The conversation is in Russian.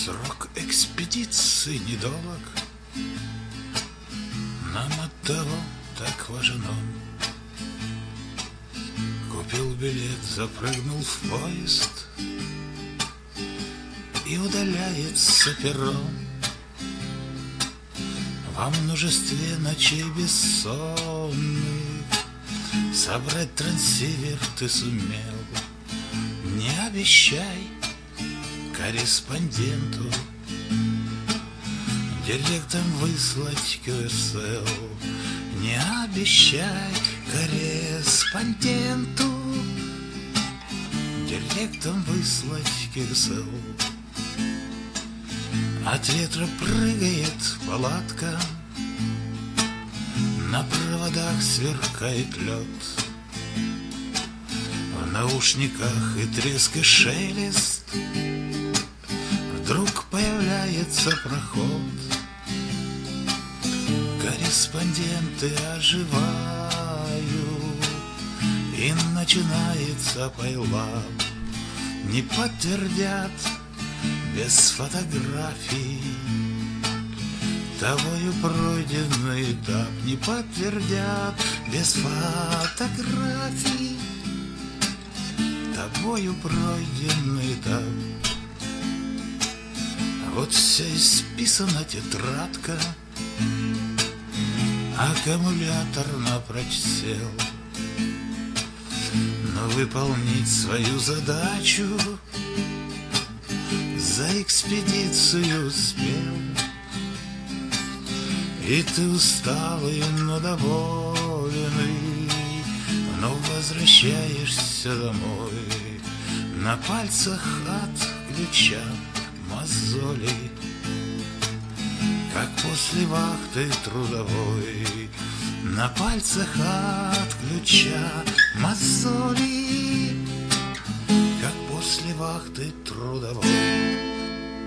Срок экспедиции недолг, нам оттого так важен он. Купил билет, запрыгнул в поезд, и удаляется перрон. Во множестве ночей бессонных собрать трансивер ты сумел. Не обещай корреспонденту директом выслать QSL. Не обещай корреспонденту директом выслать QSL. От ветра прыгает палатка, на проводах сверкает лед. В наушниках и треск, и шелест, вдруг появляется проход. Корреспонденты оживают, и начинается пайлап. Не подтвердят без фотографий тобою пройденный этап. Не подтвердят без фотографий тобою пройденный этап. Вот вся исписана тетрадка, аккумулятор напрочь сел. Но выполнить свою задачу за экспедицию успел. И ты усталый, но довольный, но возвращаешься домой. На пальцах от ключа мозоли, как после вахты трудовой. На пальцах от ключа мозоли, как после вахты трудовой.